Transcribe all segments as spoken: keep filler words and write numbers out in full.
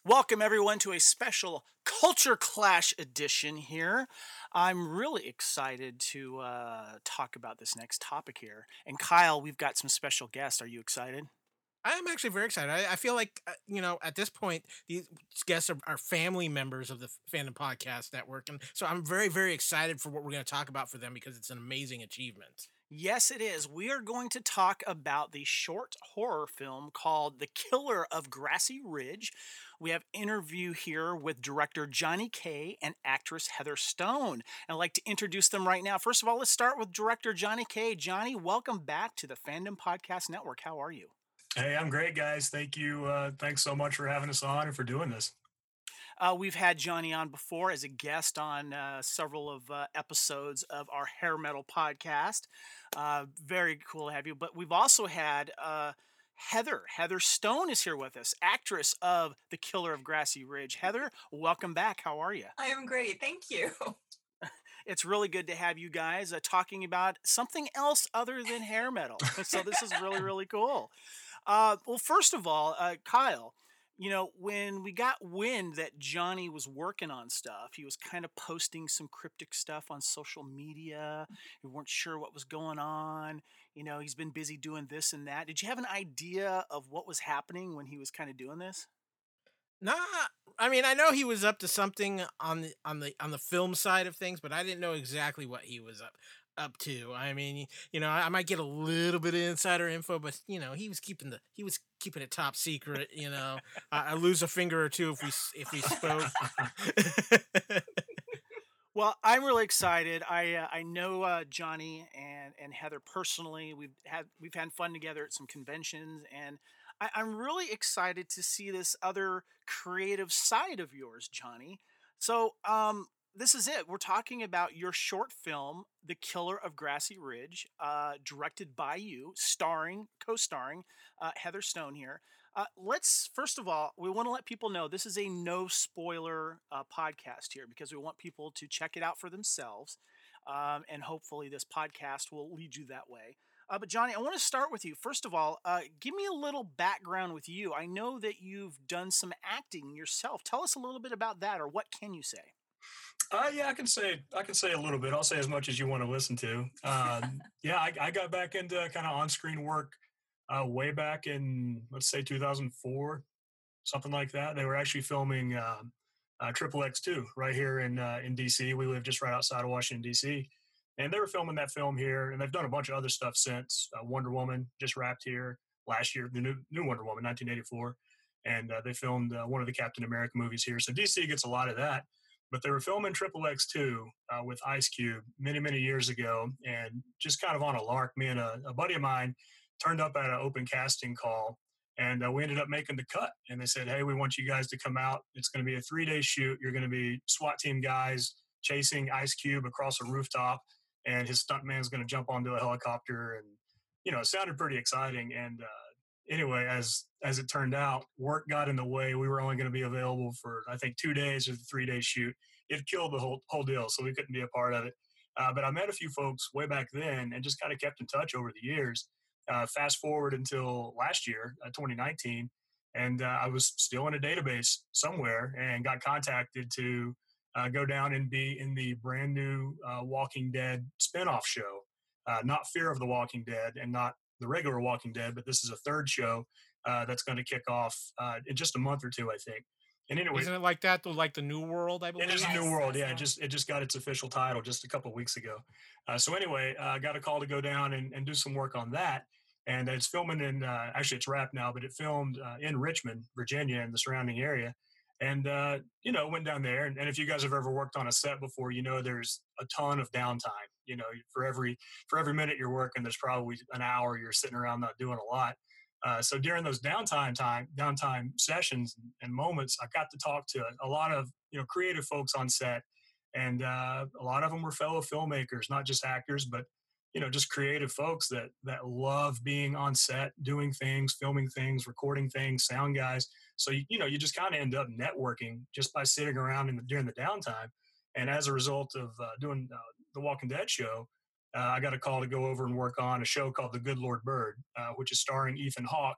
Welcome, everyone, to a special Culture Clash edition here. I'm really excited to uh, talk about this next topic here. And Kyle, we've got some special guests. Are you excited? I am actually very excited. I, I feel like uh, you know at this point these guests are, are family members of the Fandom Podcast Network, and so I'm very very excited for what we're going to talk about for them because it's an amazing achievement. Yes, it is. We are going to talk about the short horror film called The Killer of Grassy Ridge. We have interview here with director Johnny Kay and actress Heather Stone. And I'd like to introduce them right now. First of all, let's start with director Johnny Kay. Johnny, welcome back to the Fandom Podcast Network. How are you? Hey, I'm great, guys. Thank you. Uh, thanks so much for having us on and for doing this. Uh, we've had Johnny on before as a guest on uh, several of uh, episodes of our hair metal podcast. Uh, very cool to have you. But we've also had uh, Heather. Heather Stone is here with us, actress of The Killer of Grassy Ridge. Heather, welcome back. How are you? I am great. Thank you. It's really good to have you guys uh, talking about something else other than hair metal. So this is really, really cool. Uh, well, first of all, uh, Kyle, you know, when we got wind that Johnny was working on stuff, he was kind of posting some cryptic stuff on social media. We weren't sure what was going on. You know, he's been busy doing this and that. Did you have an idea of what was happening when he was kind of doing this? Nah, I mean I know he was up to something on the on the on the film side of things, but I didn't know exactly what he was up up to. I mean, you know, I, I might get a little bit of insider info, but you know, he was keeping the he was keeping it top secret. You know, I, I lose a finger or two if we s- if we spoke. Well, I'm really excited. I uh, I know uh, Johnny and and Heather personally. We've had we've had fun together at some conventions, and I, I'm really excited to see this other creative side of yours, Johnny. So, um, this is it. We're talking about your short film, "The Killer of Grassy Ridge," uh, directed by you, starring co-starring uh, Heather Stone here. Uh, let's first of all, we want to let people know this is a no spoiler uh, podcast here because we want people to check it out for themselves. Um, and hopefully, this podcast will lead you that way. Uh, but, Johnny, I want to start with you. First of all, uh, give me a little background with you. I know that you've done some acting yourself. Tell us a little bit about that, or what can you say? Uh, yeah, I can say I can say a little bit. I'll say as much as you want to listen to. Um, yeah, I, I got back into kind of on-screen work uh, way back in let's say two thousand four, something like that. They were actually filming uh, uh, Triple X Two right here in uh, in D C. We live just right outside of Washington D C, and they were filming that film here. And they've done a bunch of other stuff since. Uh, Wonder Woman just wrapped here last year, the new new Wonder Woman, nineteen eighty-four, and uh, they filmed uh, one of the Captain America movies here. So D C gets a lot of that. But they were filming Triple X Two uh, with Ice Cube many many years ago, and just kind of on a lark, me and a, a buddy of mine turned up at an open casting call, and uh, we ended up making the cut. And they said, hey, we want you guys to come out. It's going to be a three day shoot. You're going to be SWAT team guys chasing Ice Cube across a rooftop, and his stuntman is going to jump onto a helicopter. And, you know, it sounded pretty exciting. And uh, anyway, as as it turned out, work got in the way. We were only going to be available for, I think, two days of the three day shoot. It killed the whole, whole deal, so we couldn't be a part of it. Uh, but I met a few folks way back then and just kind of kept in touch over the years. Uh, fast forward until last year, uh, twenty nineteen, and uh, I was still in a database somewhere and got contacted to uh, go down and be in the brand new uh, Walking Dead spinoff show. Uh, not Fear of the Walking Dead and not the regular Walking Dead, but this is a third show uh, that's going to kick off uh, in just a month or two, I think. And anyway, Isn't it like that though? Like the New World, I it is believe. a new Yes, world. that's Yeah, the it one. just it just got its official title just a couple of weeks ago. Uh, so anyway, I uh, got a call to go down and, and do some work on that. And it's filming in uh, actually it's wrapped now, but it filmed uh, in Richmond, Virginia, and the surrounding area. And uh, you know, went down there. And, and if you guys have ever worked on a set before, you know there's a ton of downtime. You know, for every for every minute you're working, there's probably an hour you're sitting around not doing a lot. Uh, so during those downtime time downtime sessions and moments, I got to talk to a lot of you know creative folks on set, and uh, a lot of them were fellow filmmakers, not just actors, but you know just creative folks that that love being on set, doing things, filming things, recording things, sound guys. So you, you know you just kind of end up networking just by sitting around in the, during the downtime. And as a result of uh, doing uh, the Walking Dead show, uh, I got a call to go over and work on a show called The Good Lord Bird, uh, which is starring Ethan Hawke,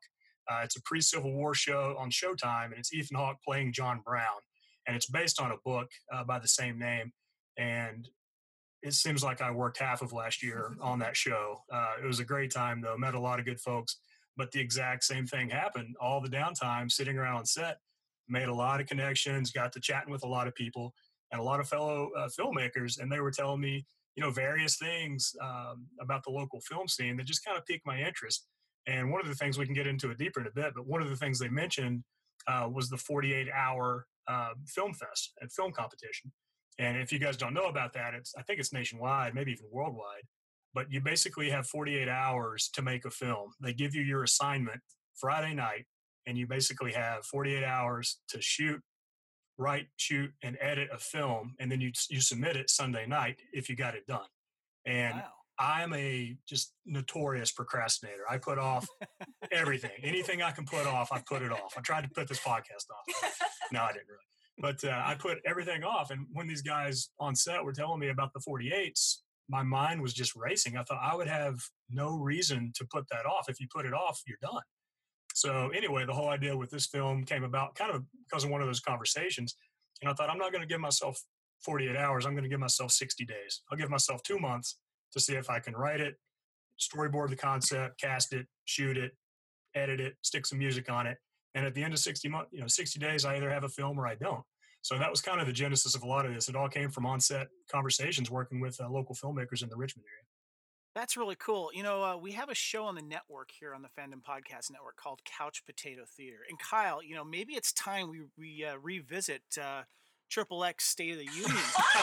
Uh, it's a pre-Civil War show on Showtime, and it's Ethan Hawke playing John Brown, and it's based on a book uh, by the same name. And it seems like I worked half of last year on that show. Uh, it was a great time, though. Met a lot of good folks, but the exact same thing happened. All the downtime sitting around on set, made a lot of connections, got to chatting with a lot of people and a lot of fellow uh, filmmakers, and they were telling me, you know, various things um, about the local film scene that just kind of piqued my interest. And one of the things, we can get into it deeper in a bit, but one of the things they mentioned uh, was the forty-eight hour uh, film fest and film competition. And if you guys don't know about that, it's I think it's nationwide, maybe even worldwide. But you basically have forty-eight hours to make a film. They give you your assignment Friday night, and you basically have forty-eight hours to shoot, write, shoot, and edit a film, and then you you submit it Sunday night if you got it done. And Wow. I'm a just notorious procrastinator. I put off everything, anything I can put off, I put it off. I tried to put this podcast off. No, I didn't really. But uh, I put everything off. And when these guys on set were telling me about the forty-eights, my mind was just racing. I thought I would have no reason to put that off. If you put it off, you're done. So anyway, the whole idea with this film came about kind of because of one of those conversations. And I thought, I'm not going to give myself forty-eight hours. I'm going to give myself sixty days. I'll give myself two months to see if I can write it, storyboard the concept, cast it, shoot it, edit it, stick some music on it. And at the end of sixty months, you know, sixty days, I either have a film or I don't. So that was kind of the genesis of a lot of this. It all came from on-set conversations working with uh, local filmmakers in the Richmond area. That's really cool. You know, uh, we have a show on the network here on the Fandom Podcast Network called Couch Potato Theater. And Kyle, you know, maybe it's time we we uh, revisit uh, Triple X State of the Union.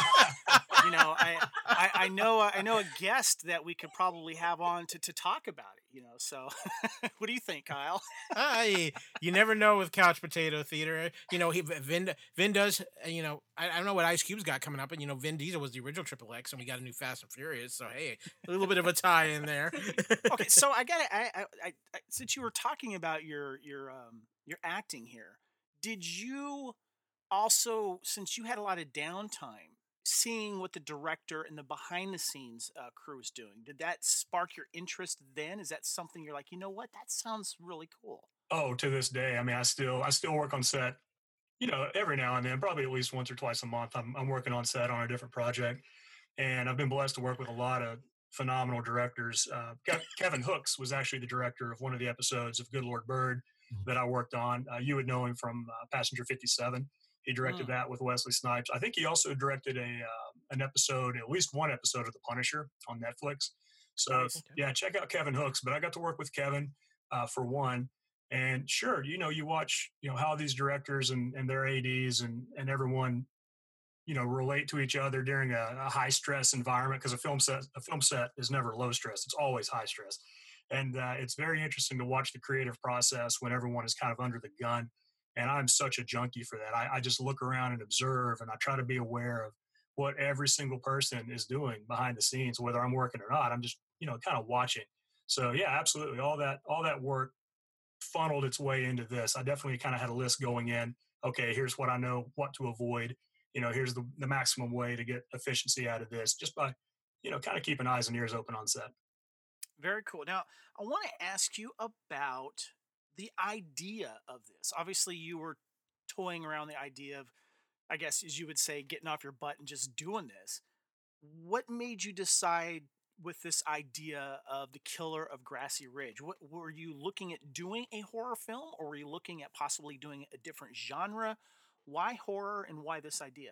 you know, I, I I know I know a guest that we could probably have on to, to talk about it. You know, so what do you think, Kyle? I, you never know with Couch Potato Theater. You know, he Vin Vin does. uh, You know, I, I don't know what Ice Cube's got coming up, and you know, Vin Diesel was the original Triple X, and we got a new Fast and Furious. So hey, a little bit of a tie in there. Okay, so I got to I, I, I I- since you were talking about your your um your acting here, did you also, since you had a lot of downtime, seeing what the director and the behind the scenes uh, crew is doing, did that spark your interest then? Is that something you're like, you know what, that sounds really cool? Oh, to this day, I mean, I still I still work on set, you know, every now and then, probably at least once or twice a month. I'm I'm working on set on a different project, and I've been blessed to work with a lot of phenomenal directors. Uh, Kev- Kevin Hooks was actually the director of one of the episodes of Good Lord Bird that I worked on. Uh, you would know him from uh, Passenger fifty-seven. He directed Mm, that with Wesley Snipes. I think he also directed a uh, an episode, at least one episode of The Punisher on Netflix. So nice. Okay. yeah, check out Kevin Hooks. But I got to work with Kevin uh, for one. And sure, you know, you watch, you know, how these directors and, and their A Ds and, and everyone, you know, relate to each other during a, a high stress environment, because a film set a film set is never low stress, it's always high stress. And uh, it's very interesting to watch the creative process when everyone is kind of under the gun. And I'm such a junkie for that. I, I just look around and observe, and I try to be aware of what every single person is doing behind the scenes, whether I'm working or not. I'm just, you know, kind of watching. So yeah, absolutely, all that all that work funneled its way into this. I definitely kind of had a list going in. Okay, here's what I know what to avoid. You know, here's the, the maximum way to get efficiency out of this, just by, you know, kind of keeping eyes and ears open on set. Very cool. Now, I want to ask you about the idea of this. Obviously, you were toying around the idea of, I guess, as you would say, getting off your butt and just doing this. What made you decide with this idea of the Killer of Grassy Ridge? What were you looking at doing a horror film, or were you looking at possibly doing a different genre? Why horror and why this idea?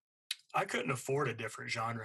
I couldn't afford a different genre.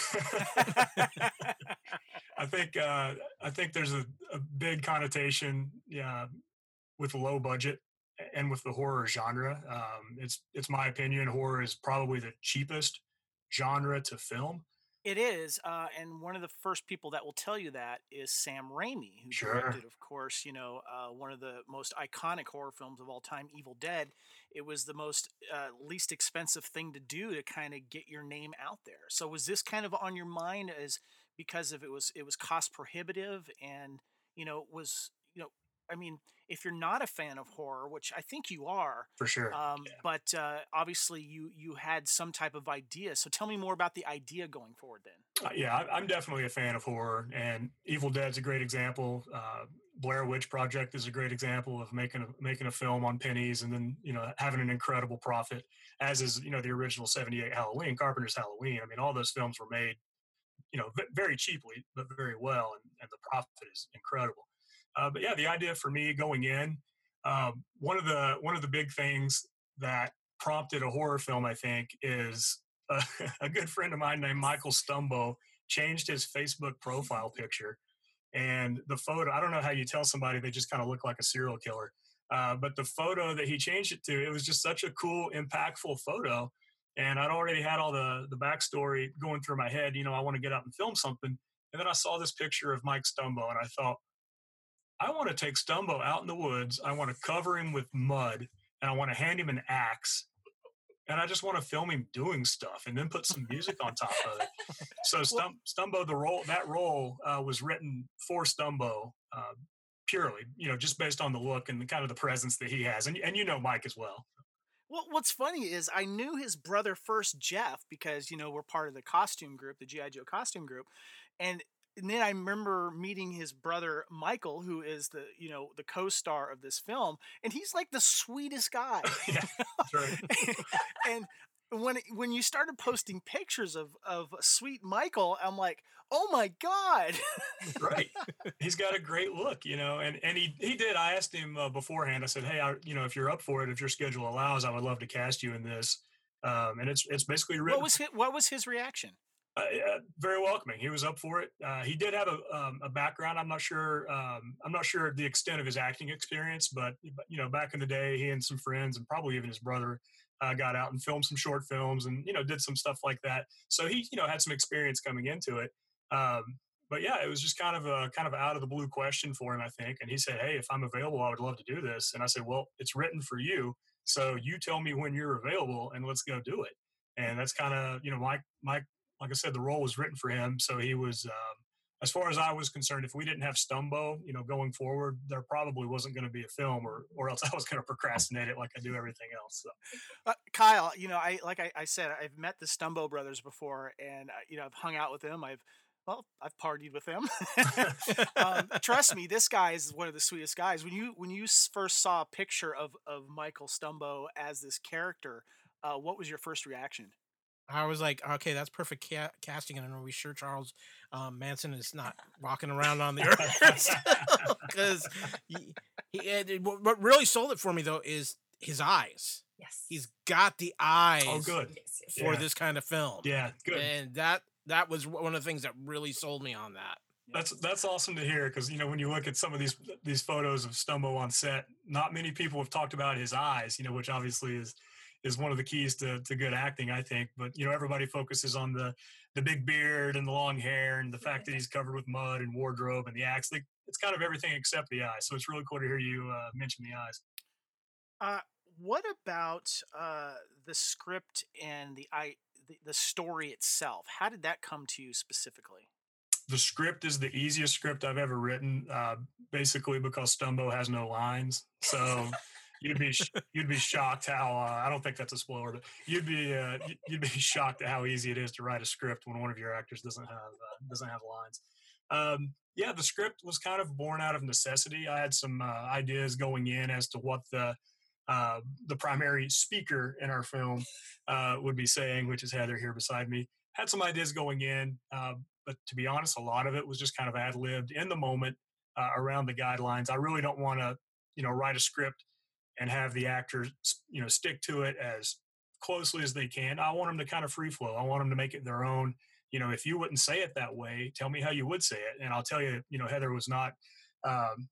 I think uh, I think there's a, a big connotation, yeah, with low budget and with the horror genre. Um, it's it's my opinion, horror is probably the cheapest genre to film. It is, uh, and one of the first people that will tell you that is Sam Raimi, who Sure, directed, of course, you know, uh, one of the most iconic horror films of all time, Evil Dead. It was the most uh, least expensive thing to do to kind of get your name out there. So was this kind of on your mind as because of it was it was cost prohibitive and you know was you know I mean if you're not a fan of horror, which I think you are, for sure. um, but uh, obviously you you had some type of idea. So tell me more about the idea going forward then. Uh, yeah, I, I'm definitely a fan of horror, and Evil Dead's a great example. Uh, Blair Witch Project is a great example of making a making a film on pennies and then you know having an incredible profit. As is you know the original seventy-eight Halloween, Carpenter's Halloween. I mean, all those films were made you know v- very cheaply but very well, and, and the profit is incredible. Uh, but yeah, the idea for me going in, um, one of the one of the big things that prompted a horror film, I think, is a, a good friend of mine named Michael Stumbo changed his Facebook profile picture, and the photo, I don't know how you tell somebody they just kind of look like a serial killer. Uh, but the photo that he changed it to, it was just such a cool, impactful photo. And I'd already had all the, the backstory going through my head. You know, I want to get out and film something. And then I saw this picture of Mike Stumbo and I thought, I want to take Stumbo out in the woods. I want to cover him with mud and I want to hand him an axe. And I just want to film him doing stuff and then put some music on top of it. So Well, Stum- Stumbo, the role that role uh, was written for Stumbo uh, purely, you know, just based on the look and the kind of the presence that he has, and and you know Mike as well. well, what's funny is I knew his brother first, Jeff, because you know we're part of the costume group, the G I Joe costume group, and and then I remember meeting his brother Michael, who is the you know the co-star of this film, and he's like the sweetest guy. Yeah, that's right. And when it- when you started posting pictures of of sweet Michael, I'm like, oh my god. Right. He's got a great look, you know, and and he he did. I asked him uh, beforehand. I said, "Hey, I, you know, if you're up for it, if your schedule allows, I would love to cast you in this." Um, and it's it's basically What written was his, what was his reaction? uh, uh, very welcoming. He was up for it. Uh, he did have a, um, a background. I'm not sure. Um, I'm not sure the extent of his acting experience, but you know, back in the day, he and some friends, and probably even his brother, uh, got out and filmed some short films, and you know, did some stuff like that. So he, you know, had some experience coming into it. Um, but yeah, it was just kind of a kind of out of the blue question for him, I think. And he said, "Hey, if I'm available, I would love to do this." And I said, "Well, it's written for you, so you tell me when you're available, and let's go do it." And that's kind of you know my my like I said, the role was written for him. So he was, um, as far as I was concerned, if we didn't have Stumbo, you know, going forward, there probably wasn't going to be a film, or or else I was going to procrastinate it like I do everything else. So Uh, Kyle, you know, I like I, I said, I've met the Stumbo brothers before, and uh, you know, I've hung out with them. I've well, I've partied with them. um, trust me, this guy is one of the sweetest guys. When you when you s- first saw a picture of of Michael Stumbo as this character, uh, what was your first reaction? I was like, okay, that's perfect ca- casting, and are we sure Charles um, Manson is not walking around on the earth? Because he, he and what what really sold it for me though is his eyes. Yes. He's got the oh, eyes good. Yes, yes. for Yeah. this kind of film, Yeah, good. and that that was one of the things that really sold me on that. That's that's awesome to hear because you know when you look at some of these these photos of Stumbo on set, not many people have talked about his eyes, you know, which obviously is is one of the keys to, to good acting, I think. But you know, everybody focuses on the the big beard and the long hair and the fact that he's covered with mud and wardrobe and the axe. Like, it's kind of everything except the eyes. So it's really cool to hear you uh, mention the eyes. Uh, what about uh, the script and the I the, the story itself? How did that come to you specifically? The script is the easiest script I've ever written, uh, basically because Stumbo has no lines. So you'd be sh- you'd be shocked how uh, I don't think that's a spoiler, but you'd be uh, y- you'd be shocked at how easy it is to write a script when one of your actors doesn't have uh, doesn't have lines. Um, yeah, the script was kind of born out of necessity. I had some uh, ideas going in as to what the uh, the primary speaker in our film uh, would be saying, which is Heather here beside me. Had some ideas going in, uh, but to be honest, a lot of it was just kind of ad libbed in the moment uh, around the guidelines. I really don't want to, you know, write a script and have the actors, you know, stick to it as closely as they can. I want them to kind of free flow. I want them to make it their own. You know, if you wouldn't say it that way, tell me how you would say it, and I'll tell you. You know, Heather was not. Um,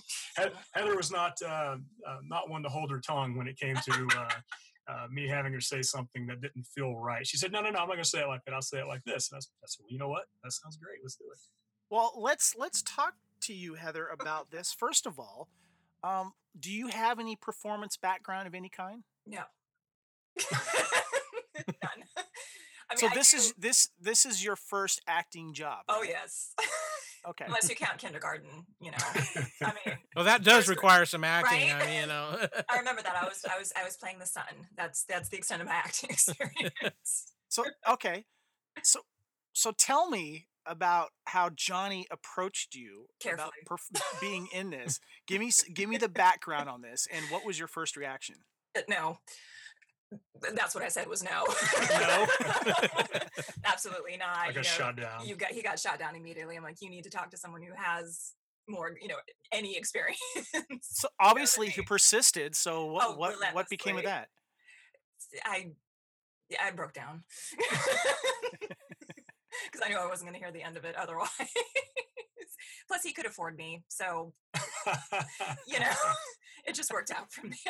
Heather was not uh, uh, not one to hold her tongue when it came to uh, uh, me having her say something that didn't feel right. She said, "No, no, no, I'm not going to say it like that. I'll say it like this." And I, I said, "Well, you know what? That sounds great. Let's do it." Well, let's let's talk to you, Heather, about this. First of all, um, do you have any performance background of any kind? No. None. I mean, So I this do. is this this is your first acting job, Oh right? yes. Okay. Unless you count kindergarten, you know. I mean, Well, that does First- require some acting. right? I mean, you know. I remember that I was I was I was playing the son. That's that's the extent of my acting experience. So okay. So so tell me, about how Johnny approached you about Carefully. perf- being in this. Give me s- give me the background on this, and what was your first reaction? Uh, No, that's what I said was no. No. Absolutely not. I You got know, shot down. you got he got shot down immediately. I'm like, you need to talk to someone who has more, you know, any experience. So obviously he persisted. So what Oh, what what became of relentlessly. that? I yeah, I broke down because I knew I wasn't going to hear the end of it otherwise. Plus, he could afford me, so you know, it just worked out from there.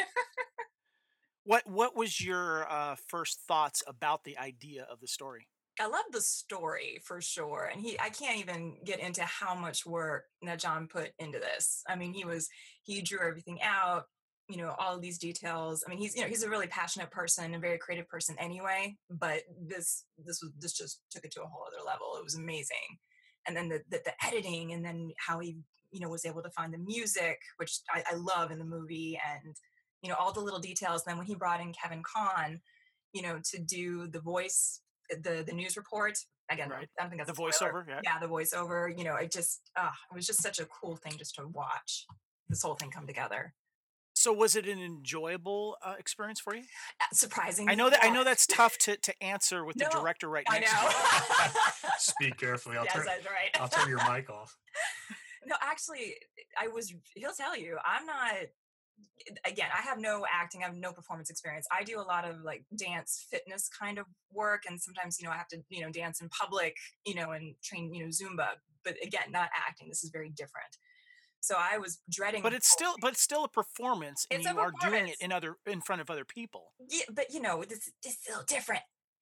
What what was your uh, first thoughts about the idea of the story? I love the story for sure. And he I can't even get into how much work that John put into this. I mean, he was he drew everything out, you know, all of these details. I mean, he's you know, he's a really passionate person, a very creative person anyway, but this this was this just took it to a whole other level. It was amazing. And then the the, the editing and then how he, you know, was able to find the music, which I, I love in the movie, and you know, all the little details. Then when he brought in Kevin Kahn, you know, to do the voice, the the news report. Again, Right. I don't think The that's a spoiler. voiceover. Yeah. Yeah, the voiceover. You know, it just uh, it was just such a cool thing just to watch this whole thing come together. So was it an enjoyable uh, experience for you? Uh, Surprisingly, I know that I know yes. that's tough to, to answer with the No, director right I next to you. know. Speak carefully. I'll Yes, turn. that's right. I'll turn your mic off. No, actually, I was. He'll tell you, I'm not. Again, I have no acting, I have no performance experience. I do a lot of like dance fitness kind of work. And sometimes, you know, I have to, you know, dance in public, you know, and train, you know, Zumba. But again, not acting. This is very different. So I was dreading. But the it's whole still but it's still a performance, and It's a you are doing it performance. in other in front of other people. Yeah, but you know, this this is still different,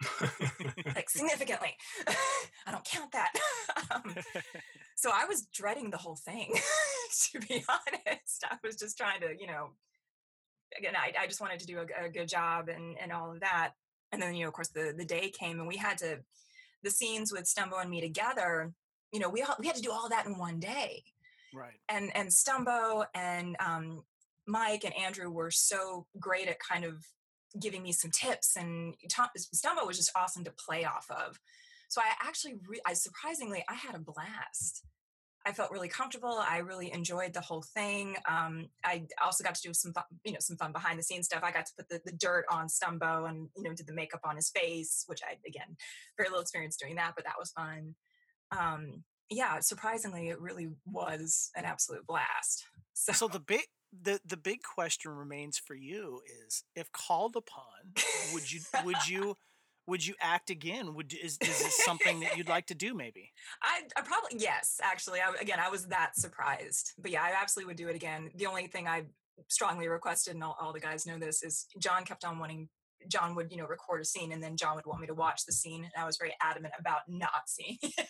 like significantly. I don't count that. um, so I was dreading the whole thing, to be honest. I was just trying to, you know, again, I, I just wanted to do a, a good job and, and all of that. And then, you know, of course, the, the day came and we had to, the scenes with Stumbo and me together, you know, we all, we had to do all that in one day. Right. And, and Stumbo and um, Mike and Andrew were so great at kind of giving me some tips, and Tom, Stumbo was just awesome to play off of. So I actually, re- I surprisingly, I had a blast. I felt really comfortable. I really enjoyed the whole thing. Um, I also got to do some fun, you know, some fun behind the scenes stuff. I got to put the, the dirt on Stumbo and, you know, did the makeup on his face, which I, again, very little experience doing that, but that was fun. Um, yeah, surprisingly, it really was an absolute blast. So, So the big the the big question remains for you is, if called upon, would you would you would you act again? Would is is this something that you'd like to do maybe? I, I probably, yes, actually, I, again, I was that surprised, but yeah, I absolutely would do it again. The only thing I strongly requested, and all, all the guys know this, is John kept on wanting, John would, you know, record a scene and then John would want me to watch the scene. And I was very adamant about not seeing it.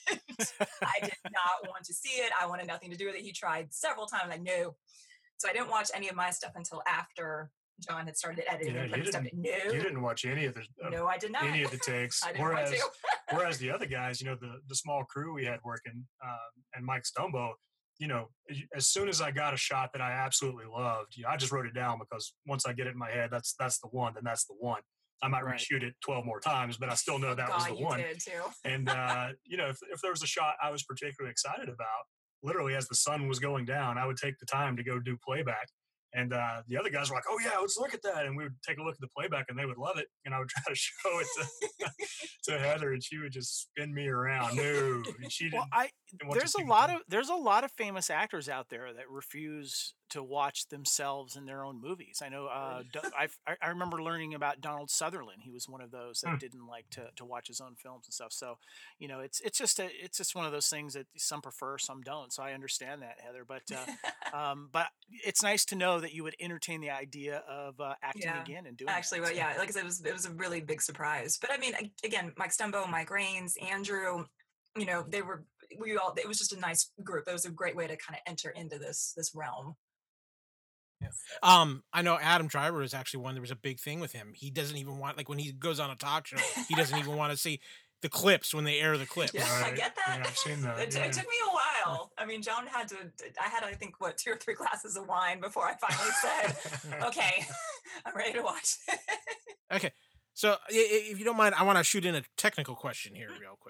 I did not want to see it. I wanted nothing to do with it. He tried several times. I knew. So I didn't watch any of my stuff until after John had started editing Yeah, and you putting stuff didn't. in. No, You didn't watch any of the uh, no, I did not. any of the takes. I didn't whereas, want to. whereas the other guys, you know, the the small crew we had working, um, and Mike Stumbo, you know, as soon as I got a shot that I absolutely loved, you know, I just wrote it down, because once I get it in my head, that's that's the one, then that's the one. I might Right. reshoot it twelve more times, but I still know that God, was the you one. did too. And uh, you know, if if there was a shot I was particularly excited about, literally as the sun was going down, I would take the time to go do playback. And uh, the other guys were like, "Oh yeah, let's look at that," and we would take a look at the playback, and they would love it. And I would try to show it to, to Heather, and she would just spin me around. No, and she Well, didn't. I didn't want to there's a see the lot thing. of there's a lot of famous actors out there that refuse to watch themselves in their own movies. I know. Uh, Do- I I I remember learning about Donald Sutherland. He was one of those Hmm. that didn't like to, to watch his own films and stuff. So, you know, it's it's just a it's just one of those things that some prefer, some don't. So I understand that, Heather. But uh, um, but it's nice to know that you would entertain the idea of uh, acting Yeah, again and doing actually, that. well, So. yeah, like I said, it was it was a really big surprise. But I mean, a- again, Mike Stumbo, Mike Rains, Andrew, you know, they were we all. It was just a nice group. It was a great way to kind of enter into this this realm. Yeah. Um, I know Adam Driver is actually one. There was a big thing with him. He doesn't even want, like, when he goes on a talk show, he doesn't even want to see the clips when they air the clips. Yeah, I Right. get that. Yeah, I've seen that. It, t- Yeah. it took me a while. I mean, John had to. I had, I think, what two or three glasses of wine before I finally said, "Okay, I'm ready to watch." Okay, so i- i- if you don't mind, I want to shoot in a technical question here real quick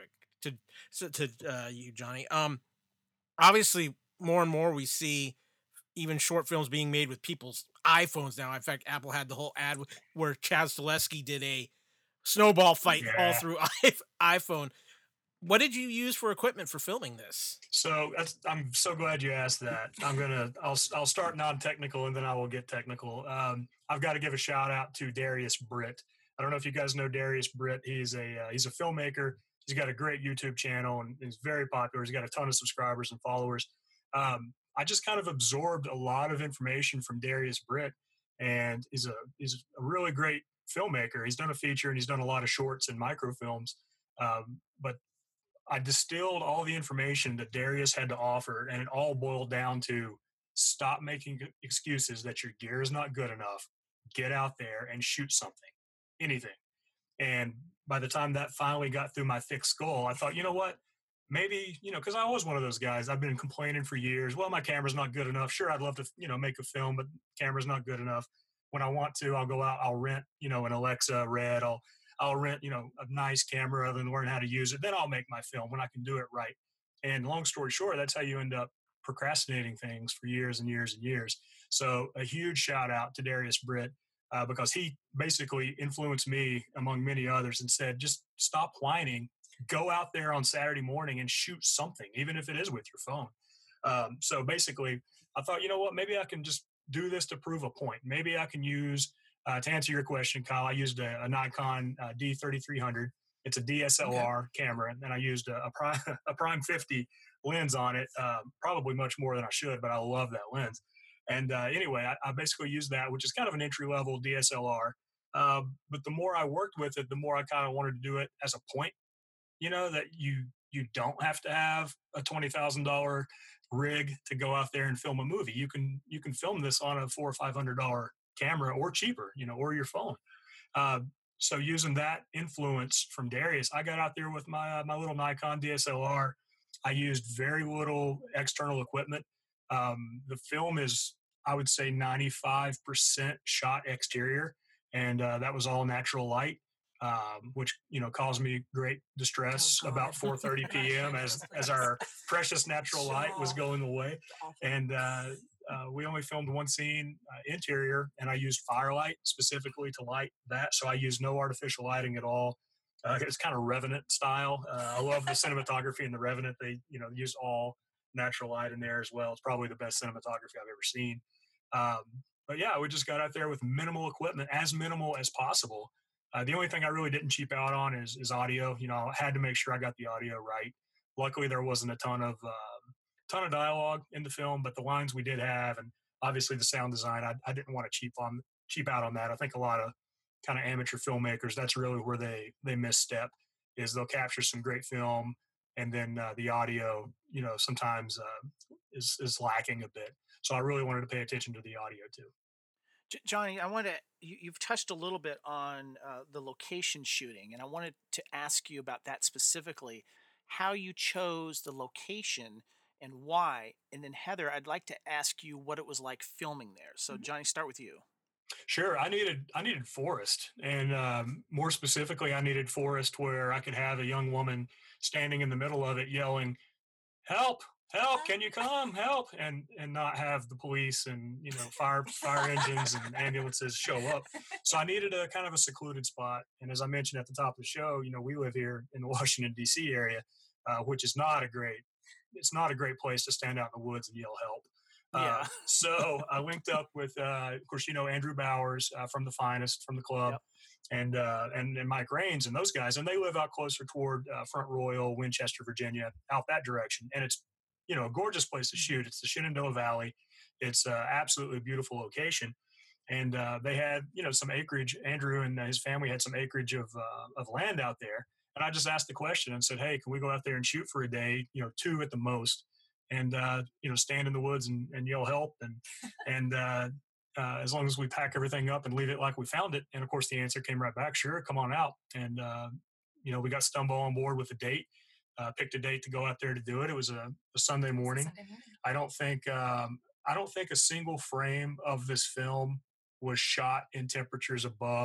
to so to uh, you, Johnny. Um, obviously, more and more we see even short films being made with people's iPhones now. In fact, Apple had the whole ad wh- where Chaz Stileski did a snowball fight all Yeah. through i- iPhone. What did you use for equipment for filming this? So that's, I'm so glad you asked that. I'm gonna I'll I'll start non-technical and then I will get technical. Um, I've got to give a shout out to Darius Britt. I don't know if you guys know Darius Britt. He's a uh, he's a filmmaker. He's got a great YouTube channel and he's very popular. He's got a ton of subscribers and followers. Um, I just kind of absorbed a lot of information from Darius Britt, and he's a he's a really great filmmaker. He's done a feature and he's done a lot of shorts and microfilms. Um, but I distilled all the information that Darius had to offer, and it all boiled down to stop making excuses that your gear is not good enough. Get out there and shoot something, anything. And by the time that finally got through my thick skull, I thought, you know what? Maybe, you know, because I was one of those guys. I've been complaining for years. Well, my camera's not good enough. Sure, I'd love to, you know, make a film, but camera's not good enough. When I want to, I'll go out, I'll rent, you know, an Alexa Red. I'll I'll rent, you know, a nice camera and learn how to use it. Then I'll make my film when I can do it right. And long story short, that's how you end up procrastinating things for years and years and years. So a huge shout out to Darius Britt, uh, because he basically influenced me among many others and said, just stop whining, go out there on Saturday morning and shoot something, even if it is with your phone. Um, so basically, I thought, you know what, maybe I can just do this to prove a point. Maybe I can use, uh, to answer your question, Kyle, I used a, a Nikon uh, D thirty-three hundred. It's a D S L R okay. camera, and I used a, a, Prime, a Prime fifty lens on it, uh, probably much more than I should, but I love that lens. And uh, anyway, I, I basically used that, which is kind of an entry level D S L R. Uh, but the more I worked with it, the more I kind of wanted to do it as a point, you know, that you you don't have to have a twenty thousand dollar rig to go out there and film a movie. You can you can film this on a four or five hundred dollar camera or cheaper, you know, or your phone. Uh, so using that influence from Darius, I got out there with my uh, my little Nikon D S L R. I used very little external equipment. Um, the film is, I would say, ninety-five percent shot exterior, and uh, that was all natural light, um, which you know caused me great distress Oh about God. four thirty p.m. as as our precious natural light was going away, Awful. and uh, uh, we only filmed one scene uh, interior, and I used firelight specifically to light that. So I used no artificial lighting at all. Uh, it's kind of Revenant style. Uh, I love the cinematography in the Revenant. They, you know, use all natural light in there as well. It's probably the best cinematography I've ever seen. Um, but yeah, we just got out there with minimal equipment, as minimal as possible. Uh, the only thing I really didn't cheap out on is, is audio. You know, I had to make sure I got the audio right. Luckily, there wasn't a ton of uh, ton of dialogue in the film, but the lines we did have, and obviously the sound design, I, I didn't want to cheap on cheap out on that. I think a lot of kind of amateur filmmakers, that's really where they they misstep, is they'll capture some great film, and then uh, the audio, you know, sometimes uh, is is lacking a bit. So I really wanted to pay attention to the audio too. J- Johnny, I want to, you, you've touched a little bit on uh, the location shooting, and I wanted to ask you about that specifically, how you chose the location and why. And then, Heather, I'd like to ask you what it was like filming there. So, Mhm. Johnny, start with you. Sure, I needed I needed forest, and um, more specifically, I needed forest where I could have a young woman standing in the middle of it yelling, help, help, can you come, help, and and not have the police and you know fire fire engines and ambulances show up. So I needed a kind of a secluded spot. And as I mentioned at the top of the show, you know, we live here in the Washington D C area, uh, which is not a great it's not a great place to stand out in the woods and yell help. Uh, Yeah. so I linked up with, uh, of course, you know, Andrew Bowers uh, from the Finest, from the club, Yep. and, uh, and and Mike Raines and those guys, and they live out closer toward uh, Front Royal, Winchester, Virginia, out that direction. And it's, you know, a gorgeous place to shoot. It's the Shenandoah Valley. It's uh, absolutely beautiful location. And uh, they had, you know, some acreage. Andrew and his family had some acreage of uh, of land out there. And I just asked the question and said, "Hey, can we go out there and shoot for a day? You know, two at the most, and uh, you know, stand in the woods and, and yell help, and and uh, uh, as long as we pack everything up and leave it like we found it." And of course, the answer came right back, "Sure, come on out." And uh, you know, we got Stumbo on board with a date. Uh, picked a date to go out there to do it. It was a, a Sunday morning. Sunday morning. I don't think um, I don't think a single frame of this film was shot in temperatures above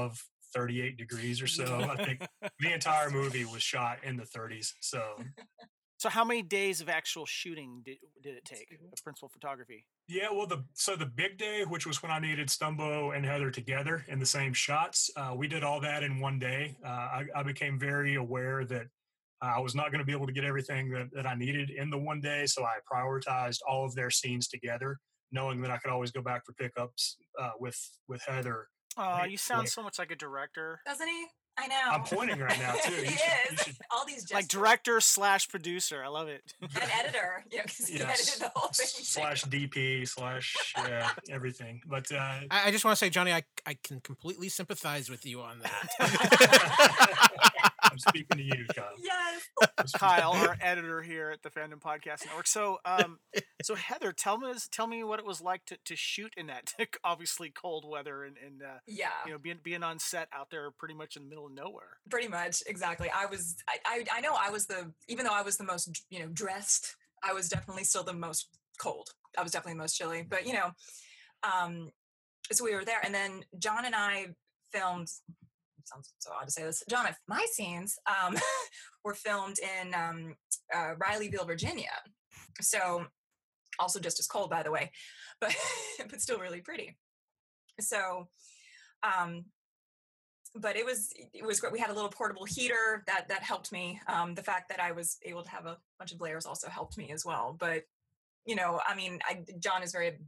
thirty-eight degrees or so. I think the entire movie was shot in the thirties. So So how many days of actual shooting did, did it take of principal photography? yeah, well, the so the big day, which was when I needed Stumbo and Heather together in the same shots, uh, we did all that in one day. Uh, I, I became very aware that uh, I was not going to be able to get everything that, that I needed in the one day, so I prioritized all of their scenes together, knowing that I could always go back for pickups uh, with with Heather. Oh, late- you sound later. so much like a director. Doesn't he? I know. I'm pointing right now too. he You should, you is. should All these gestures. Like director slash producer. I love it. And editor, you know, because he yes, edited the whole thing. slash D P slash yeah, everything. But uh, I, I just want to say, Johnny, I I can completely sympathize with you on that. I'm speaking to you, Kyle. Yes. I'm speaking- Kyle, our editor here at the Fandom Podcast Network. So, um, so Heather, tell me, tell me what it was like to, to shoot in that obviously cold weather and, and uh, Yeah. you know, being being on set out there pretty much in the middle of nowhere. Pretty much, exactly. I was, I, I, I know I was the, even though I was the most, you know, dressed, I was definitely still the most cold. I was definitely the most chilly. But you know, um, so we were there, and then John and I filmed. Sounds so odd to say this. John, my scenes um, were filmed in um, uh, Rileyville, Virginia. So, also just as cold, by the way, but but still really pretty. So, um, but it was it was great. We had a little portable heater that that helped me. Um, the fact that I was able to have a bunch of layers also helped me as well. But you know, I mean, I, John is very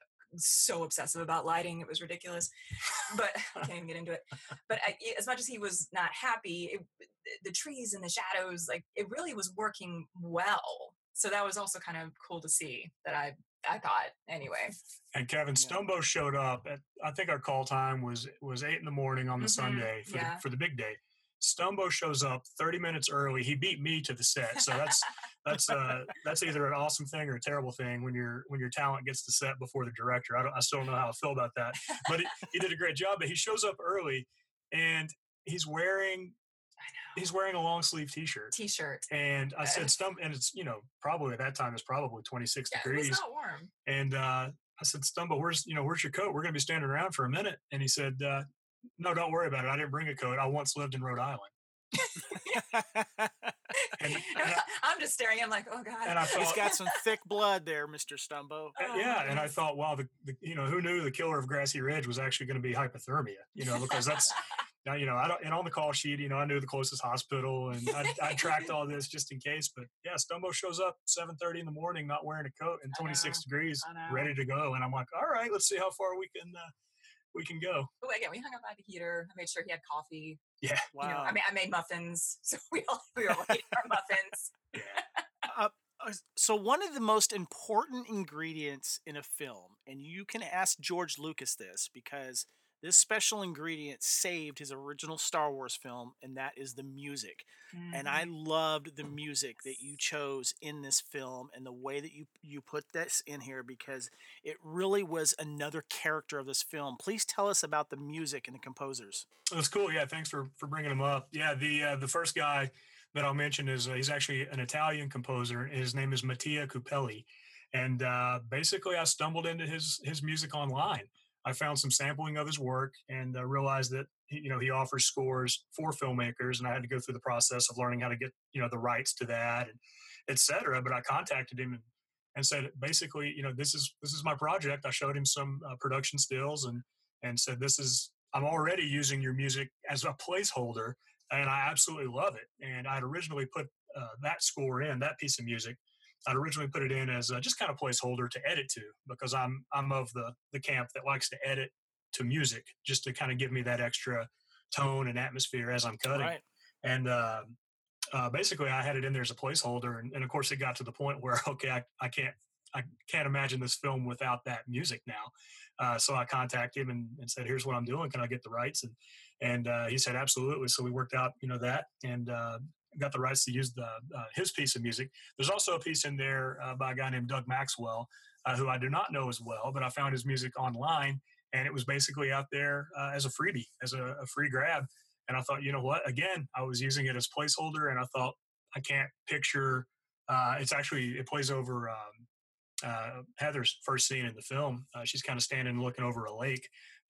so obsessive about lighting. It was ridiculous, but I can't even get into it. But I, as much as he was not happy, it, the trees and the shadows, like it really was working well. So that was also kind of cool to see that I, I thought anyway. And Kevin Yeah. Stumbo showed up at, I think our call time was was eight in the morning on the Mhm, Sunday for yeah. the for the big day. Stumbo shows up thirty minutes early. He beat me to the set. So that's that's uh that's either an awesome thing or a terrible thing when your when your talent gets to set before the director. I don't I still don't know how I feel about that. But he, he did a great job. But he shows up early and he's wearing he's wearing a long sleeve t-shirt. T-shirt. And I Okay. said, Stump, and it's, you know, probably at that time it's probably twenty-six Yeah, it degrees. was not warm. And uh, I said, Stumbo, where's, you know, where's your coat? We're going to be standing around for a minute. And he said, uh, no, don't worry about it. I didn't bring a coat. I once lived in Rhode Island. And, and, I, I'm just staring. I'm like, oh god. and I He's thought, got some thick blood there, Mister Stumbo. uh, Oh, yeah. my And I goodness. thought, wow, the, the, you know, who knew the killer of Grassy Ridge was actually going to be hypothermia, you know, because that's, now, you know, I don't, and on the call sheet, you know, I knew the closest hospital and I, I tracked all this just in case. But yeah, Stumbo shows up seven thirty in the morning, not wearing a coat and I twenty-six know, degrees, I know. ready to go. And I'm like, all right, let's see how far we can, uh, we can go. Oh, again, we hung up by the heater. I made sure he had coffee. Yeah. Wow. You know, I mean, I made muffins, so we all we were all eating our muffins. Yeah. Uh, uh, so one of the most important ingredients in a film, and you can ask George Lucas this because this special ingredient saved his original Star Wars film, and that is the music. And I loved the music that you chose in this film and the way that you you put this in here because it really was another character of this film. Please tell us about the music and the composers. That's cool. Yeah, thanks for for bringing him up. Yeah, the uh, the first guy that I'll mention is uh, he's actually an Italian composer. His name is Mattia Cupelli, and uh, basically I stumbled into his his music online. I found some sampling of his work and uh, realized that he, you know he offers scores for filmmakers, and I had to go through the process of learning how to get you know the rights to that, and et cetera. But I contacted him and, and said basically, you know, this is this is my project. I showed him some uh, production stills and and said this is I'm already using your music as a placeholder, and I absolutely love it. And I'd originally put uh, that score in that piece of music. I'd originally put it in as a, just kind of placeholder to edit to because I'm I'm of the the camp that likes to edit to music just to kind of give me that extra tone and atmosphere as I'm cutting. Right. And uh, uh, basically, I had it in there as a placeholder, and, and of course, it got to the point where okay, I, I can't I can't imagine this film without that music now. Uh, so I contacted him and, and said, "Here's what I'm doing. Can I get the rights?" And and uh, he said, "Absolutely." So we worked out, you know, that and uh, got the rights to use the uh, his piece of music. There's also a piece in there uh, by a guy named Doug Maxwell, uh, who I do not know as well, but I found his music online, and it was basically out there uh, as a freebie, as a, a free grab. And I thought, you know what? Again, I was using it as placeholder, and I thought I can't picture. Uh, it's actually it plays over. Um, uh, Heather's first scene in the film. Uh, she's kind of standing looking over a lake.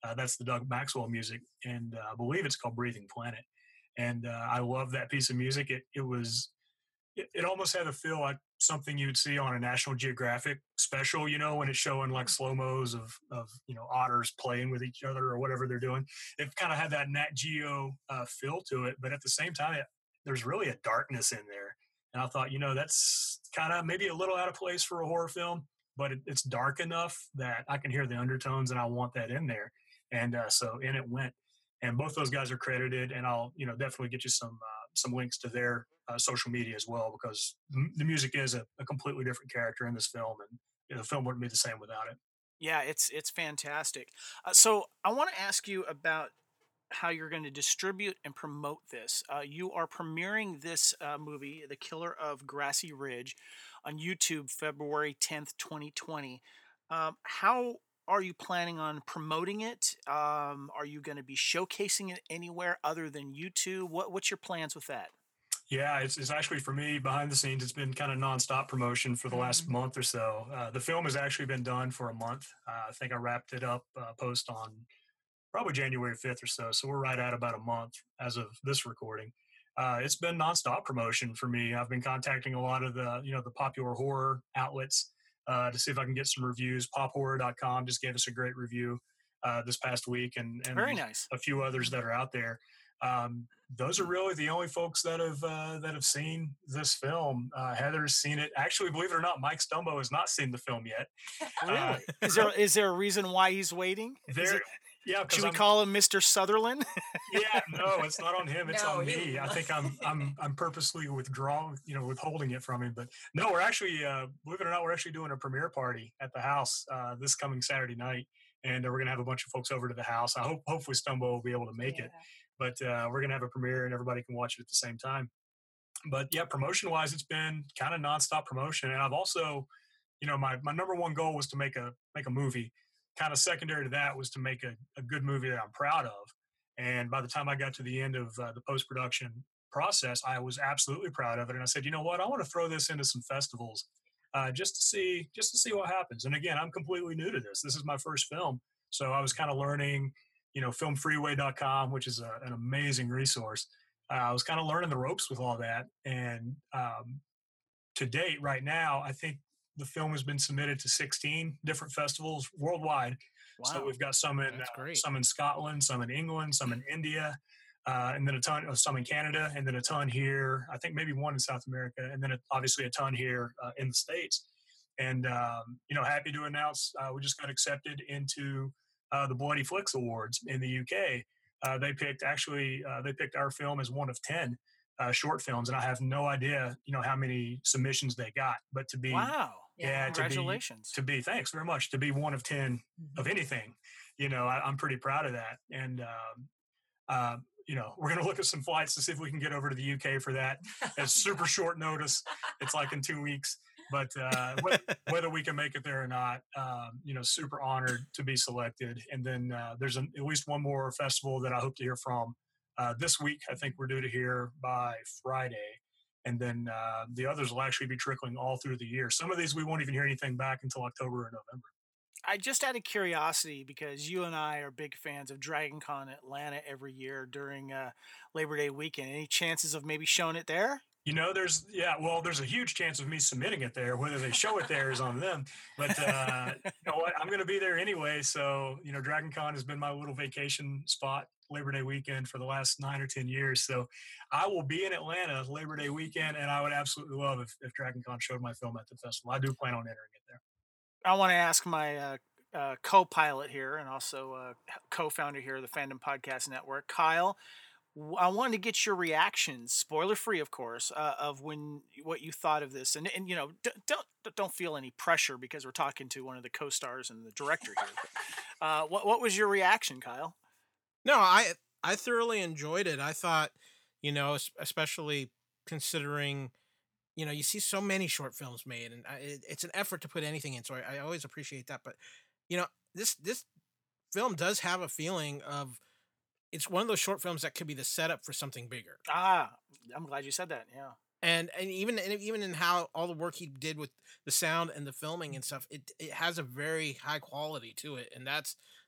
Uh, that's the Doug Maxwell music, and uh, I believe it's called Breathing Planet. And uh, I love that piece of music. It it was it, it almost had a feel like something you'd see on a National Geographic special, you know, when it's showing like slow mos of of you know otters playing with each other or whatever they're doing. It kind of had that Nat Geo uh, feel to it, but at the same time, it, there's really a darkness in there. And I thought, you know, that's kind of maybe a little out of place for a horror film, but it, it's dark enough that I can hear the undertones, and I want that in there. And uh, so in it went. And both those guys are credited, and I'll you know definitely get you some uh, some links to their uh, social media as well, because m- the music is a, a completely different character in this film, and you know, the film wouldn't be the same without it. Yeah, it's it's fantastic. Uh, so I want to ask you about how you're going to distribute and promote this. Uh, you are premiering this uh, movie, The Killer of Grassy Ridge, on YouTube February tenth, twenty twenty. Um, how are you planning on promoting it? Um, are you going to be showcasing it anywhere other than YouTube? What, what's your plans with that? Yeah, it's, it's actually for me behind the scenes. It's been kind of nonstop promotion for the last Mhm. month or so. Uh, the film has actually been done for a month. Uh, I think I wrapped it up uh, post on probably January fifth or so. So we're right at about a month as of this recording. Uh, it's been nonstop promotion for me. I've been contacting a lot of the, you know, the popular horror outlets uh, to see if I can get some reviews. pop horror dot com just gave us a great review uh, this past week, and and Very nice. a few others that are out there. Um, those are really the only folks that have uh, that have seen this film. Uh, Heather's seen it. Actually, believe it or not, Mike Stumbo has not seen the film yet. Uh, Really? Is there is there a reason why he's waiting? Is there, it yeah, should because we I'm call him mister Sutherland? yeah, no, it's not on him. It's No, on he me. I think loves I'm I'm I'm purposely withdrawing, you know, withholding it from him. But no, we're actually, uh, believe it or not, we're actually doing a premiere party at the house uh, this coming Saturday night, and uh, we're gonna have a bunch of folks over to the house. I hope hopefully Stumbo will be able to make Yeah. it, but uh, we're gonna have a premiere and everybody can watch it at the same time. But yeah, promotion wise, it's been kind of nonstop promotion, and I've also, you know, my my number one goal was to make a make a movie. Kind of secondary to that was to make a, a good movie that I'm proud of. And by the time I got to the end of uh, the post production process, I was absolutely proud of it. And I said, you know what, I want to throw this into some festivals uh, just to see just to see what happens. And again, I'm completely new to this. This is my first film, so I was kind of learning. You know, film freeway dot com, which is a, an amazing resource. Uh, I was kind of learning the ropes with all that, and um, to date, right now, I think the film has been submitted to sixteen different festivals worldwide. So Wow. we've got some in uh, That's great. some in Scotland, some in England, some in India, uh, and then a ton, uh, some in Canada, and then a ton here. I think maybe one in South America, and then a, obviously a ton here uh, in the States. And um, you know, happy to announce uh, we just got accepted into uh, the Bloody Flicks Awards in the U K. Uh, they picked actually uh, they picked our film as one of ten uh, short films, and I have no idea, you know, how many submissions they got. But to be, Wow. yeah, Yeah. to be, Congratulations. to be, thanks very much. To be one of ten of Mhm. anything, you know, I, I'm pretty proud of that. And um, uh, you know, we're going to look at some flights to see if we can get over to the U K for that. It's super short notice. It's like in two weeks. But uh, whether, whether we can make it there or not, um, you know, super honored to be selected. And then uh, there's an, at least one more festival that I hope to hear from uh, this week. I think we're due to hear by Friday. And then uh, the others will actually be trickling all through the year. Some of these we won't even hear anything back until October or November. I just out of curiosity, because you and I are big fans of Dragon Con Atlanta every year during uh, Labor Day weekend. Any chances of maybe showing it there? You know, there's yeah, well, there's a huge chance of me submitting it there. Whether they show it there is on them. But uh, you know what? I'm going to be there anyway. So you know, Dragon Con has been my little vacation spot Labor Day weekend for the last nine or ten years. So I will be in Atlanta Labor Day weekend, and I would absolutely love if, if Dragon Con showed my film at the festival. I do plan on entering it there. I want to ask my uh, uh, co-pilot here and also uh, co-founder here of the Fandom Podcast Network, Kyle. w- I wanted to get your reactions, spoiler free, of course, uh, of when what you thought of this, and and you know, d- don't don't feel any pressure because we're talking to one of the co-stars and the director here. But, uh, what what was your reaction, Kyle? No, I I thoroughly enjoyed it. I thought, you know, es- especially considering, you know, you see so many short films made, and I, it, it's an effort to put anything in. So I, I always appreciate that. But you know, this this film does have a feeling of it's one of those short films that could be the setup for something bigger. Ah, I'm glad you said that. Yeah. And and even and even in how all the work he did with the sound and the filming and stuff, it it has a very high quality to it, and that's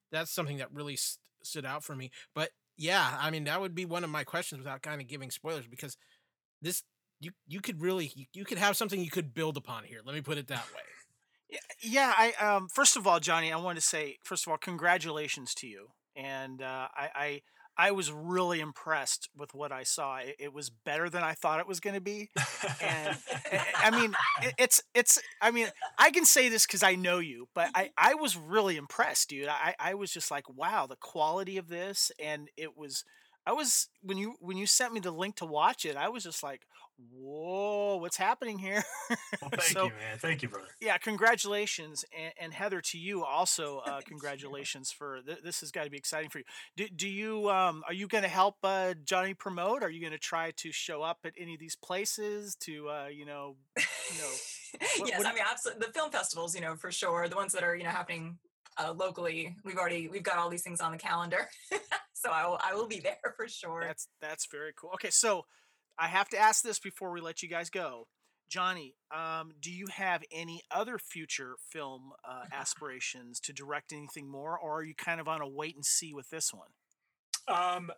that's something that really st- stood out for me. But yeah, I mean, that would be one of my questions without kind of giving spoilers because this you you could really you, you could have something you could build upon here. Let me put it that way. Yeah, yeah. I um. First of all, Johnny, I want to say, first of all, congratulations to you. And uh, I, I, I was really impressed with what I saw. It, it was better than I thought it was going to be. And I, I I mean, it, it's, it's. I mean, I can say this because I know you, but I, I was really impressed, dude. I, I was just like, wow, the quality of this, and it was. I was when you when you sent me the link to watch it, I was just like, whoa, what's happening here? Well, thank So you, man. Thank you, brother. yeah, congratulations, and, and Heather, to you also. Uh, Thank you. congratulations for th- this has got to be exciting for you. Do, do you um, are you going to help uh, Johnny promote? Are you going to try to show up at any of these places to uh, you know, you know what Yes, what do I you, mean, absolutely. The film festivals, you know, for sure. The ones that are, you know, happening uh, locally. We've already we've got all these things on the calendar, so I will I will be there for sure. that's that's very cool. Okay, so I have to ask this before we let you guys go. Johnny, um, do you have any other future film uh, aspirations to direct anything more, or are you kind of on a wait and see with this one? Um,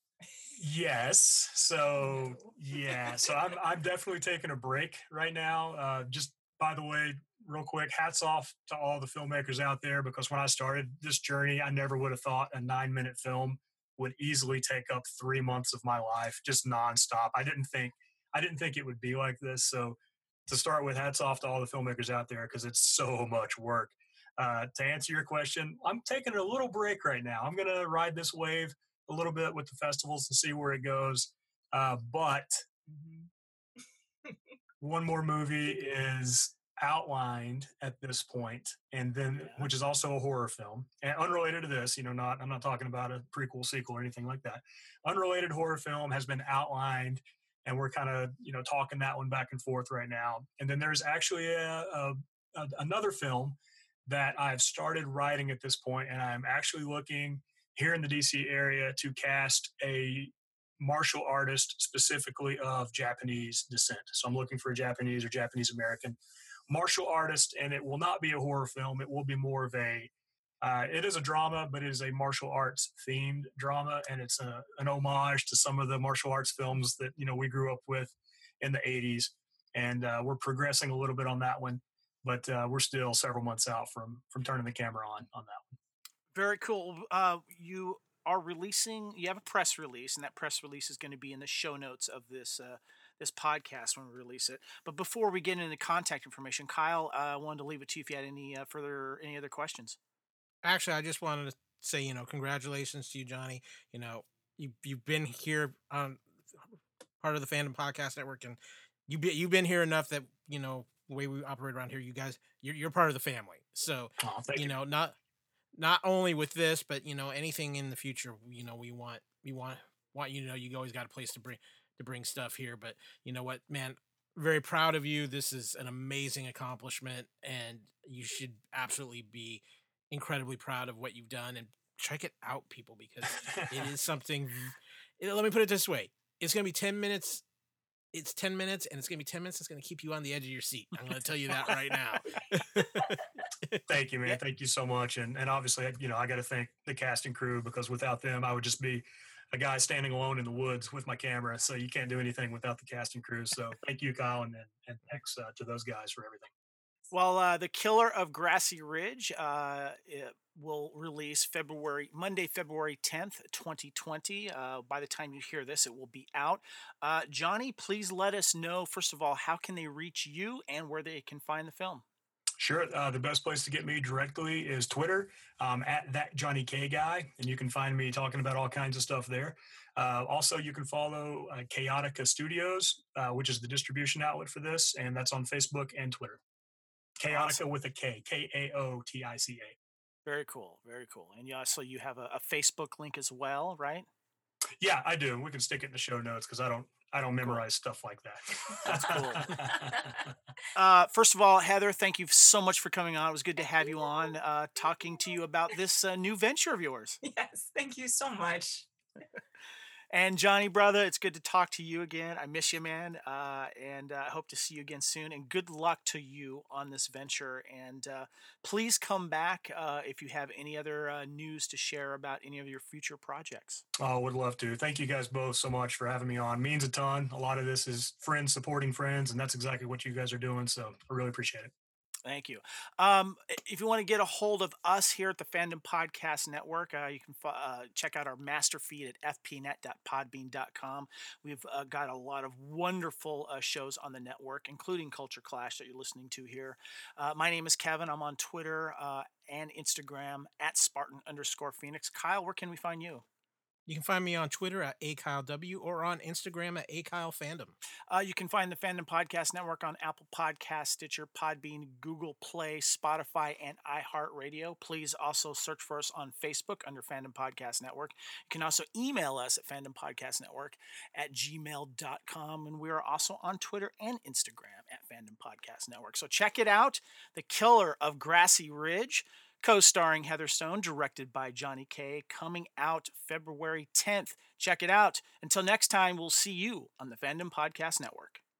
yes. So No. yeah. So I'm I'm definitely taking a break right now. Uh, just by the way, real quick, hats off to all the filmmakers out there because when I started this journey, I never would have thought a nine minute film would easily take up three months of my life just nonstop. I didn't think I didn't think it would be like this. So to start with, hats off to all the filmmakers out there because it's so much work. Uh, to answer your question, I'm taking a little break right now. I'm gonna ride this wave a little bit with the festivals and see where it goes. Uh, but Mhm. one more movie is outlined at this point, and then Yeah. which is also a horror film and unrelated to this. You know, not I'm not talking about a prequel, sequel, or anything like that. Unrelated horror film has been outlined, and we're kind of you know talking that one back and forth right now. And then there's actually a, a, a another film that I've started writing at this point, and I'm actually looking here in the D C area to cast a martial artist specifically of Japanese descent. So I'm looking for a Japanese or Japanese American martial artist, and it will not be a horror film. It will be more of a uh, it is a drama, but it is a martial arts themed drama, and it's a, an homage to some of the martial arts films that you know we grew up with in the eighties. And uh, we're progressing a little bit on that one, but uh, we're still several months out from from turning the camera on on that Very cool. Uh, you are releasing. You have a press release, and that press release is going to be in the show notes of this uh, this podcast when we release it. But before we get into the contact information, Kyle, uh, I wanted to leave it to you if you had any uh, further any other questions. Actually, I just wanted to say, you know, congratulations to you, Johnny. You know, you you've been here on part of the Fandom Podcast Network, and you be, you've been here enough that you know the way we operate around here. You guys, you're you're part of the family. So, one. Oh, thank you you. know, not not only with this, but you know, anything in the future. You know, we want we want want you to know you always got a place to bring to bring stuff here. But you know what, man. Very proud of you. This is an amazing accomplishment, and you should absolutely be incredibly proud of what you've done. And check it out, people, because it is something. v- it- let me put it this way: it's gonna be ten minutes. It's ten minutes, and it's gonna be ten minutes. It's gonna keep you on the edge of your seat. I'm gonna tell you that right now. Thank you, Yeah. man. Thank you so much. And and obviously, you know, I got to thank the casting crew because without them, I would just be a guy standing alone in the woods with my camera. So you can't do anything without the casting crew. So thank you, Kyle, and and, and thanks uh, to those guys for everything. Well, uh, the Killer of Grassy Ridge uh, it will release February Monday, February tenth, twenty twenty. Uh, by the time you hear this, it will be out. Uh, Johnny, please let us know first of all how can they reach you and where they can find the film. Sure. Uh, the best place to get me directly is Twitter um, at that Johnny K guy, and you can find me talking about all kinds of stuff there. Uh, also, you can follow uh, Chaotica Studios, uh, which is the distribution outlet for this, and that's on Facebook and Twitter. Chaotica Awesome. with a K, K A O T I C A. Very cool. Very cool. And you also you have a, a Facebook link as well, right? Yeah, I do. We can stick it in the show notes because I don't I don't Cool. memorize stuff like That's cool. that. Uh, first of all, Heather, thank you so much for coming on. It was good to have you on, uh, talking to you about this uh, new venture of yours. Yes, thank you so much. And Johnny, brother, it's good to talk to you again. I miss you, man, uh, and I uh, hope to see you again soon. And good luck to you on this venture. And uh, please come back uh, if you have any other uh, news to share about any of your future projects. Oh, would love to. Thank you guys both so much for having me on. Means a ton. A lot of this is friends supporting friends, and that's exactly what you guys are doing. So I really appreciate it. Thank you. Um, if you want to get a hold of us here at the Fandom Podcast Network, uh, you can uh, check out our master feed at f p net dot podbean dot com. We've uh, got a lot of wonderful uh, shows on the network, including Culture Clash that you're listening to here. Uh, my name is Kevin. I'm on Twitter uh, and Instagram at Spartan underscore Phoenix. Kyle, where can we find you? You can find me on Twitter at A Kyle W or on Instagram at A Kyle Fandom. Uh, you can find the Fandom Podcast Network on Apple Podcasts, Stitcher, Podbean, Google Play, Spotify, and iHeartRadio. Please also search for us on Facebook under Fandom Podcast Network. You can also email us at Fandom Podcast Network at gmail dot com. And we are also on Twitter and Instagram at Fandom Podcast Network. So check it out. The Killer of Grassy Ridge, co-starring Heather Stone, directed by Johnny K, coming out February tenth. Check it out. Until next time, we'll see you on the Fandom Podcast Network.